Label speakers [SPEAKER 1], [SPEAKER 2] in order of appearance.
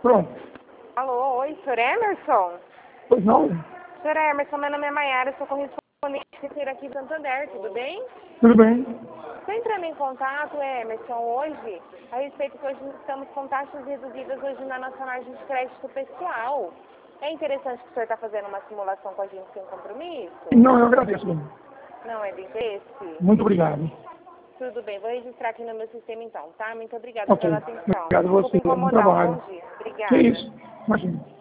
[SPEAKER 1] Pronto.
[SPEAKER 2] Alô, oi, senhor Emerson?
[SPEAKER 1] Pois não?
[SPEAKER 2] Senhor Emerson, meu nome é Maiara, sou correspondente financeira aqui de Santander, tudo bem?
[SPEAKER 1] Tudo bem.
[SPEAKER 2] Estou entrando em contato, Emerson, hoje, a respeito que hoje estamos com taxas reduzidas hoje na nossa margem de crédito pessoal. É interessante que o senhor está fazendo uma simulação com a gente sem compromisso?
[SPEAKER 1] Não, eu agradeço, dona.
[SPEAKER 2] Não é de interesse?
[SPEAKER 1] Muito obrigado.
[SPEAKER 2] Tudo bem, vou registrar aqui no meu sistema então, tá? Muito obrigada
[SPEAKER 1] Ok.
[SPEAKER 2] pela atenção.
[SPEAKER 1] Obrigado a você.
[SPEAKER 2] Desculpa
[SPEAKER 1] Bom
[SPEAKER 2] incomodar, um
[SPEAKER 1] trabalho.
[SPEAKER 2] bom dia.
[SPEAKER 1] Que
[SPEAKER 2] Obrigada.
[SPEAKER 1] isso? Imagina.